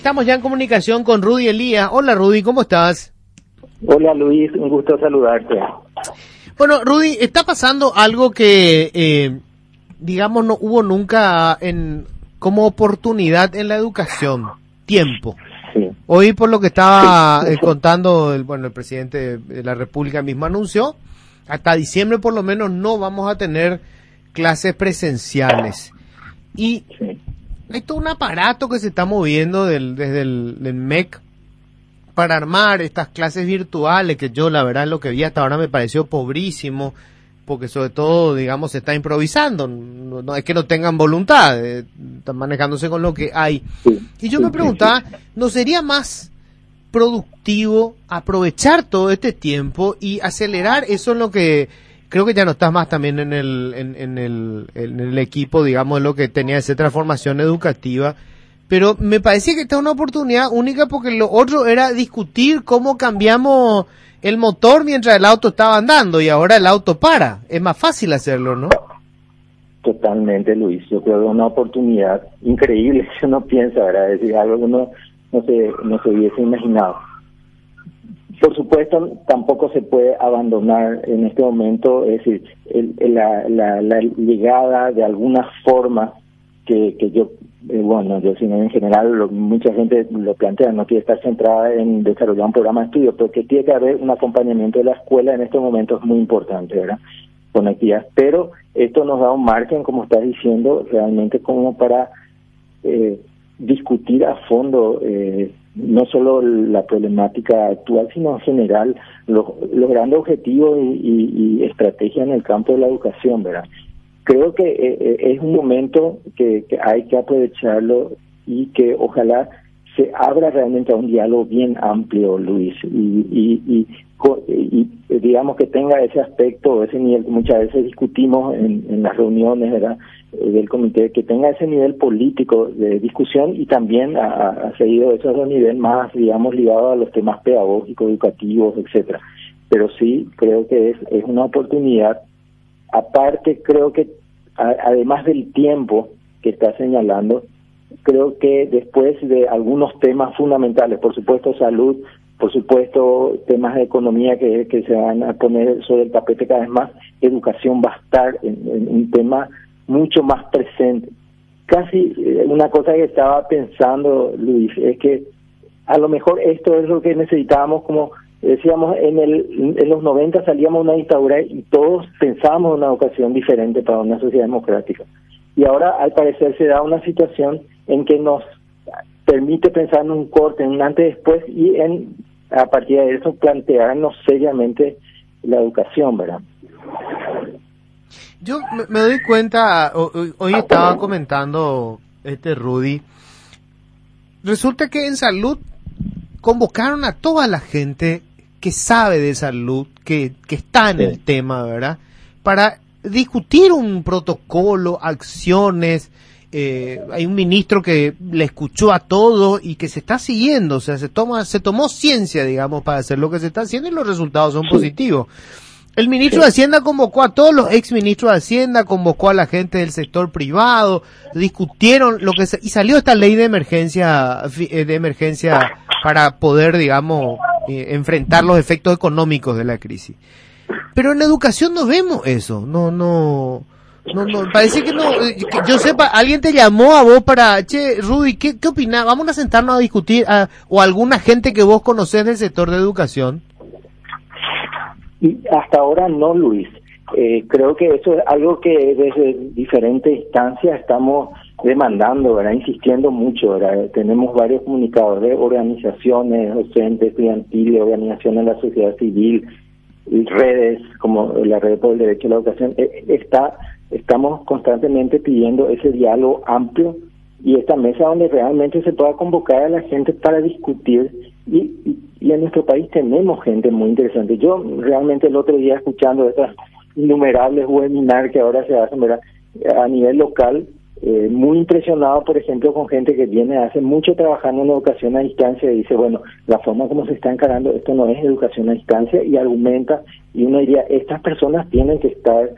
Estamos ya en comunicación con Rudy Elías. Hola Rudy, ¿cómo estás? Hola Luis, un gusto saludarte. Bueno, Rudy, está pasando algo que, digamos, no hubo nunca como oportunidad en la educación, tiempo. Sí. Hoy, por lo que estaba contando, el presidente de la República mismo anunció, hasta diciembre por lo menos no vamos a tener clases presenciales. Y hay todo un aparato que se está moviendo desde el MEC para armar estas clases virtuales, que yo la verdad lo que vi hasta ahora me pareció pobrísimo, porque sobre todo, digamos, se está improvisando, no es que no tengan voluntad, están manejándose con lo que hay. Y yo me preguntaba, ¿no sería más productivo aprovechar todo este tiempo y acelerar eso en lo que creo que ya no estás más también en el equipo, digamos, en lo que tenía esa transformación educativa? Pero me parecía que esta es una oportunidad única porque lo otro era discutir cómo cambiamos el motor mientras el auto estaba andando y ahora el auto para. Es más fácil hacerlo, ¿no? Totalmente, Luis. Yo creo que es una oportunidad increíble si uno piensa, ¿verdad? Es decir, algo que uno no se hubiese imaginado. Por supuesto, tampoco se puede abandonar en este momento, es decir, la llegada de alguna forma que yo sino en general mucha gente lo plantea, no quiere estar centrada en desarrollar un programa de estudio, porque tiene que haber un acompañamiento de la escuela en estos momentos muy importante, ¿verdad? Con actividades, pero esto nos da un margen, como estás diciendo, realmente como para discutir a fondo no solo la problemática actual, sino en general los grandes objetivos y estrategias en el campo de la educación, ¿verdad? Creo que es un momento que hay que aprovecharlo y que ojalá se abra realmente a un diálogo bien amplio, Luis, y digamos que tenga ese aspecto, ese nivel que muchas veces discutimos en las reuniones, ¿verdad?, del comité, que tenga ese nivel político de discusión y también ha seguido eso a un nivel más, digamos, ligado a los temas pedagógicos, educativos, etcétera. Pero sí, creo que es una oportunidad. Aparte, creo que además del tiempo que está señalando, creo que después de algunos temas fundamentales, por supuesto salud, por supuesto temas de economía que se van a poner sobre el tapete cada vez más, educación va a estar en un tema mucho más presente. Casi una cosa que estaba pensando, Luis, es que a lo mejor esto es lo que necesitábamos, como decíamos, en los 90 salíamos de una dictadura y todos pensábamos en una educación diferente para una sociedad democrática. Y ahora, al parecer, se da una situación en que nos permite pensar en un corte, en un antes y después, y a partir de eso plantearnos seriamente la educación, ¿verdad? Yo me doy cuenta, hoy estaba comentando Rudy, resulta que en salud convocaron a toda la gente que sabe de salud, que está en el tema, ¿verdad?, para discutir un protocolo, acciones. Hay un ministro que le escuchó a todo y que se está siguiendo, o sea, se tomó ciencia, digamos, para hacer lo que se está haciendo y los resultados son positivos. El ministro de Hacienda convocó a todos los ex ministros de Hacienda, convocó a la gente del sector privado, discutieron y salió esta ley de emergencia para poder, digamos, enfrentar los efectos económicos de la crisis. Pero en educación no vemos eso, no, parece que no, que yo sepa, alguien te llamó a vos para, che, Rudy, ¿qué opinás? Vamos a sentarnos a discutir, o alguna gente que vos conocés del sector de educación. Y hasta ahora no, Luis. Creo que eso es algo que desde diferentes instancias estamos demandando, ¿verdad?, insistiendo mucho, ¿verdad? Tenemos varios comunicados de organizaciones docentes, estudiantiles, organizaciones de la sociedad civil, y redes como la Red por el Derecho a la Educación. Estamos constantemente pidiendo ese diálogo amplio y esta mesa donde realmente se pueda convocar a la gente para discutir, y en nuestro país tenemos gente muy interesante. Yo realmente el otro día, escuchando estas innumerables webinars que ahora se hacen, ¿verdad?, a nivel local, muy impresionado, por ejemplo, con gente que viene hace mucho trabajando en educación a distancia y dice, bueno, la forma como se está encarando, esto no es educación a distancia, y argumenta, y uno diría, estas personas tienen que estar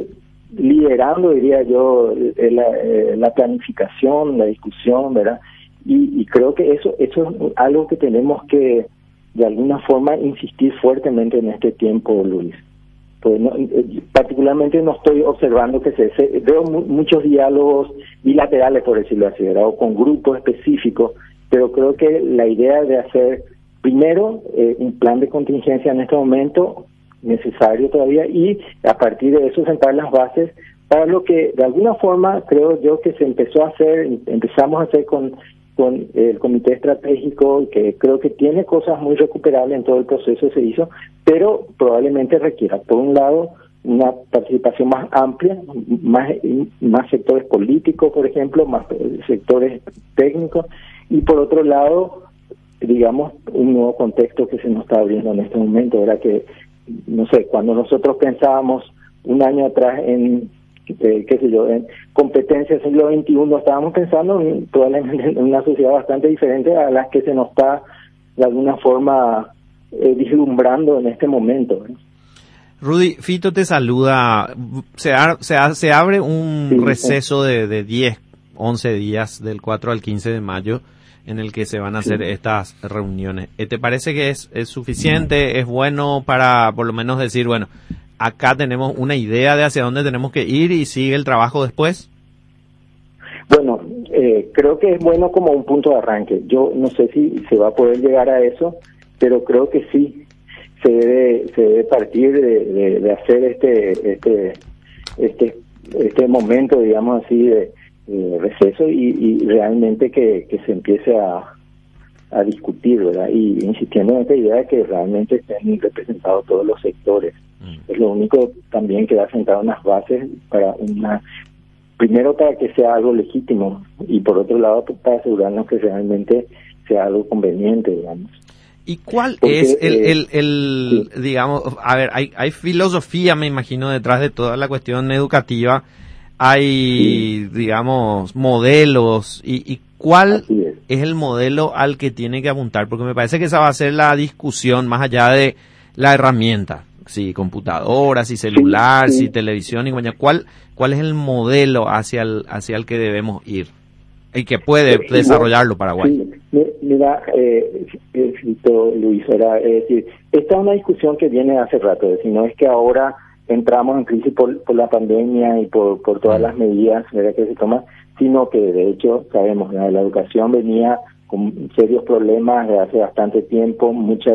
liderando, diría yo, la planificación, la discusión, ¿verdad? y creo que eso es algo que tenemos que de alguna forma insistir fuertemente en este tiempo, Luis. Pues particularmente no estoy observando que veo muchos diálogos bilaterales, por decirlo así, ¿verdad? O con grupos específicos, pero creo que la idea de hacer primero un plan de contingencia en este momento necesario todavía, y a partir de eso sentar las bases para lo que de alguna forma creo yo que empezamos a hacer con el comité estratégico, que creo que tiene cosas muy recuperables en todo el proceso se hizo, pero probablemente requiera, por un lado, una participación más amplia, más sectores políticos, por ejemplo, más sectores técnicos, y por otro lado, digamos, un nuevo contexto que se nos está abriendo en este momento. Era que, no sé, cuando nosotros pensábamos un año atrás en en competencias del siglo XXI, estábamos pensando probablemente en una sociedad bastante diferente a las que se nos está de alguna forma vislumbrando en este momento. Rudy, Fito te saluda. Se abre un receso de 10, 11 días del 4 al 15 de mayo en el que se van a hacer estas reuniones. ¿Te parece que es suficiente, es bueno para por lo menos decir, bueno, acá tenemos una idea de hacia dónde tenemos que ir y sigue el trabajo después? Bueno, creo que es bueno como un punto de arranque. Yo no sé si se va a poder llegar a eso, pero creo que sí se debe partir de hacer este momento, digamos así, de receso y realmente que se empiece a discutir, ¿verdad? Y insistiendo en esta idea de que realmente estén representados todos los sectores. Es lo único también que va a sentar unas bases primero para que sea algo legítimo, y por otro lado para asegurarnos que realmente sea algo conveniente, digamos. ¿Y cuál es digamos, a ver, hay filosofía, me imagino, detrás de toda la cuestión educativa? Hay, digamos, modelos, y ¿cuál es el modelo al que tiene que apuntar? Porque me parece que esa va a ser la discusión más allá de la herramienta, si computadora, si celular, si televisión, y ¿cuál es el modelo hacia el que debemos ir y que puede desarrollarlo Paraguay? Sí, mira, Luis, es decir, esta es una discusión que viene hace rato, es decir, no es que ahora entramos en crisis por la pandemia y por todas las medidas, ¿verdad?, que se toman, sino que de hecho sabemos, ¿verdad?, la educación venía con serios problemas de hace bastante tiempo, mucha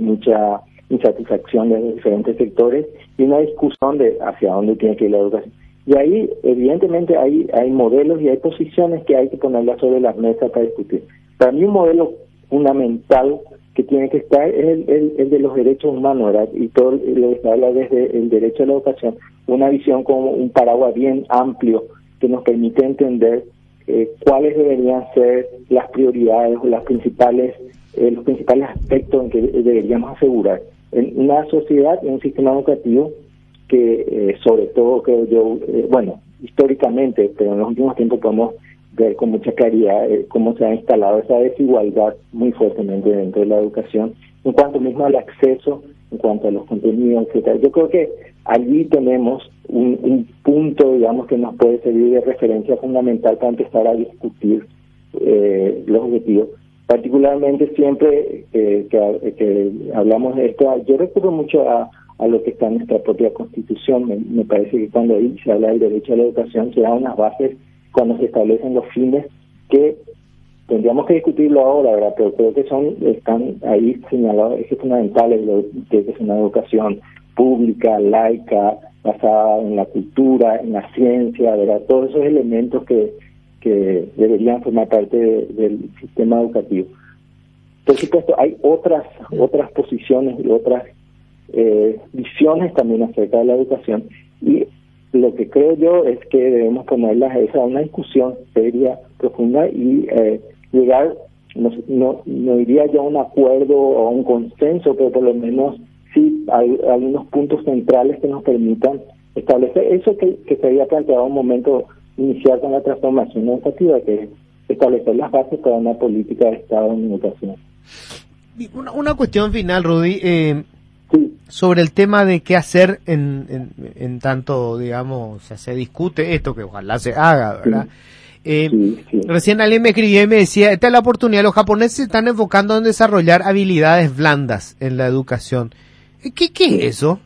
insatisfacción de diferentes sectores y una discusión de hacia dónde tiene que ir la educación. Y ahí, evidentemente, hay modelos y hay posiciones que hay que ponerlas sobre la mesa para discutir. Para mí, un modelo fundamental que tiene que estar es el de los derechos humanos, ¿verdad? Y todo lo que se habla desde el derecho a la educación, una visión como un paraguas bien amplio que nos permite entender cuáles deberían ser las prioridades o los principales aspectos en que deberíamos asegurar en una sociedad, en un sistema educativo que sobre todo, creo yo, históricamente, pero en los últimos tiempos podemos ver con mucha claridad cómo se ha instalado esa desigualdad muy fuertemente dentro de la educación, en cuanto mismo al acceso, en cuanto a los contenidos, etcétera. Yo creo que allí tenemos un punto, digamos, que nos puede servir de referencia fundamental para empezar a discutir los objetivos. Particularmente siempre que hablamos de esto, yo recurro mucho a lo que está en nuestra propia Constitución. Me parece que cuando ahí se habla del derecho a la educación se dan unas bases cuando se establecen los fines que tendríamos que discutirlo ahora, ¿verdad? Pero creo que están ahí señalados ejes fundamentales de que es una educación pública, laica, basada en la cultura, en la ciencia, ¿verdad? Todos esos elementos que deberían formar parte del sistema educativo. Por supuesto, hay otras posiciones y otras visiones también acerca de la educación, y lo que creo yo es que debemos ponerlas a una discusión seria, profunda, y llegar, no diría yo a un acuerdo o a un consenso, pero por lo menos sí hay algunos puntos centrales que nos permitan establecer eso que se había planteado un momento iniciar con la transformación educativa, que es establecer las bases para una política de Estado en educación. Una cuestión final, Rudy, sobre el tema de qué hacer en tanto, digamos, se discute esto, que ojalá se haga, ¿verdad? Recién alguien me escribió y me decía, esta es la oportunidad, los japoneses se están enfocando en desarrollar habilidades blandas en la educación. ¿Qué es eso?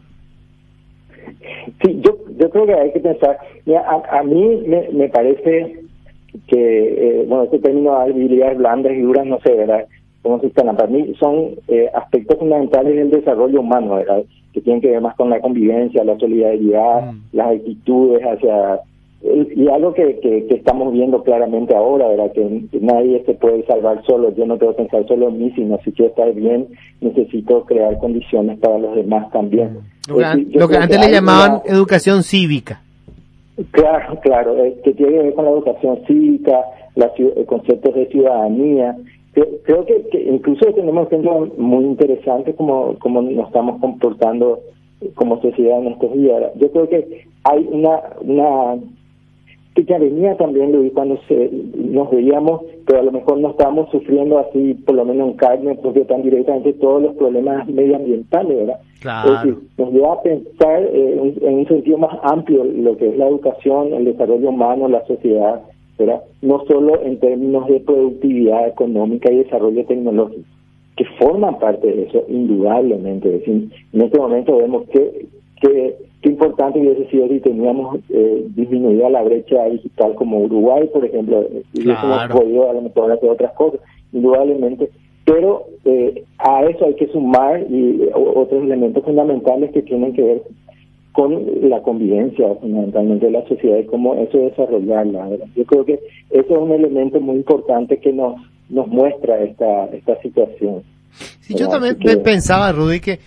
Sí, yo creo que hay que pensar, mira, a mí me parece que, este término de habilidades blandas y duras, no sé, ¿verdad?, cómo se están, para mí son aspectos fundamentales del desarrollo humano, ¿verdad?, que tienen que ver más con la convivencia, la solidaridad, las actitudes hacia... Y algo que estamos viendo claramente ahora, ¿verdad?, que nadie se puede salvar solo. Yo no tengo que pensar solo en mí, sino si quiero estar bien, necesito crear condiciones para los demás también. Lo que antes le llamaban educación cívica. Claro, que tiene que ver con la educación cívica, conceptos de ciudadanía. Creo que incluso tenemos ejemplos muy interesantes como nos estamos comportando como sociedad en estos días. Yo creo que hay una que ya venía también, Luis, cuando nos veíamos, pero a lo mejor no estábamos sufriendo así, por lo menos en carne, porque tan directamente todos los problemas medioambientales, ¿verdad? Claro. Es decir, nos lleva a pensar en un sentido más amplio lo que es la educación, el desarrollo humano, la sociedad, ¿verdad? No solo en términos de productividad económica y desarrollo tecnológico, que forman parte de eso, indudablemente. Es decir, en este momento vemos que qué importante hubiese sido si teníamos disminuida la brecha digital como Uruguay, por ejemplo, y hubiésemos podido a lo mejor hacer otras cosas, indudablemente, pero a eso hay que sumar otros elementos fundamentales que tienen que ver con la convivencia fundamentalmente de la sociedad y cómo eso desarrollarla, ¿verdad? Yo creo que eso es un elemento muy importante que nos muestra esta situación. Sí, yo también pensaba, Rudy, que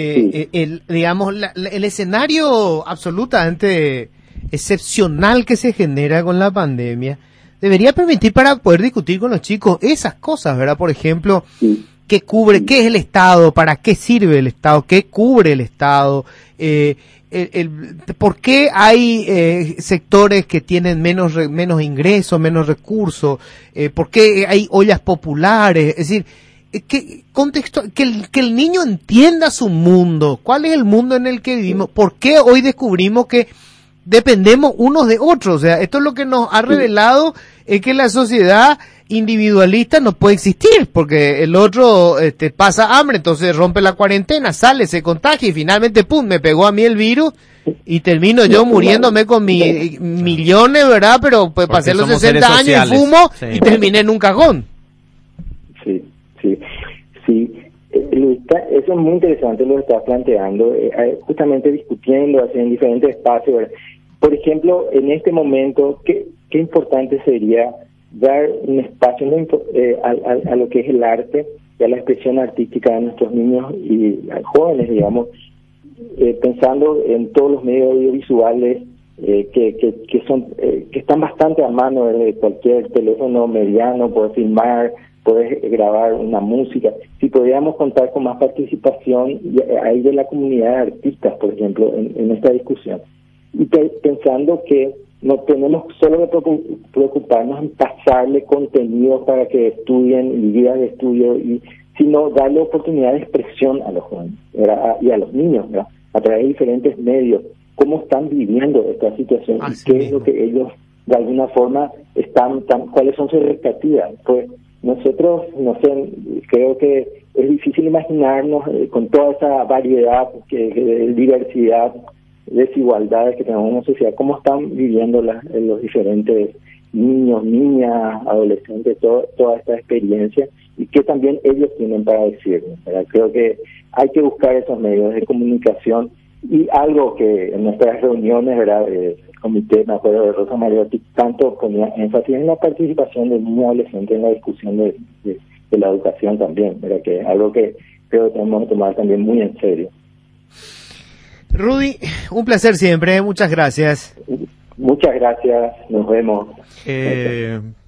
el escenario absolutamente excepcional que se genera con la pandemia debería permitir para poder discutir con los chicos esas cosas, ¿verdad? Por ejemplo, ¿qué es el Estado? ¿Para qué sirve el Estado? ¿Qué cubre el Estado? ¿Por qué hay sectores que tienen menos ingresos, menos recursos? ¿Por qué hay ollas populares? Es decir, que el niño entienda su mundo. ¿Cuál es el mundo en el que vivimos? ¿Por qué hoy descubrimos que dependemos unos de otros? O sea, esto es lo que nos ha revelado, es que la sociedad individualista no puede existir, porque el otro pasa hambre, entonces rompe la cuarentena, sale, se contagia y finalmente, ¡pum!, me pegó a mí el virus y termino yo muriéndome con millones, ¿verdad? Pero pues pasé los 60 años y fumo y terminé en un cajón. Sí, Luis, eso es muy interesante lo que estás planteando, justamente discutiendo así en diferentes espacios, ¿verdad? Por ejemplo, en este momento, qué importante sería dar un espacio a lo que es el arte y a la expresión artística de nuestros niños y jóvenes, digamos, pensando en todos los medios audiovisuales que están bastante a mano de cualquier teléfono mediano, poder filmar, poder grabar una música. Si podríamos contar con más participación ahí de la comunidad de artistas, por ejemplo, en esta discusión. Y pensando que no tenemos solo que preocuparnos en pasarle contenido para que estudien y guías de estudio, sino darle oportunidad de expresión a los jóvenes, ¿verdad?, y a los niños, ¿verdad?, a través de diferentes medios, cómo están viviendo esta situación y qué es lo que ellos de alguna forma cuáles son sus expectativas. Pues nosotros, no sé, creo que es difícil imaginarnos con toda esa variedad, diversidad, desigualdades que tenemos en la sociedad, cómo están viviendo los diferentes niños, niñas, adolescentes, toda esta experiencia y qué también ellos tienen para decirnos, ¿verdad? Creo que hay que buscar esos medios de comunicación y algo que en nuestras reuniones, ¿verdad?, el comité, me acuerdo de Rosa Mariotti, tanto ponía énfasis en la participación de niños y adolescentes en la discusión de la educación también, ¿verdad?, que es algo que creo que tenemos que tomar también muy en serio. Rudy, un placer siempre, muchas gracias. Muchas gracias, nos vemos.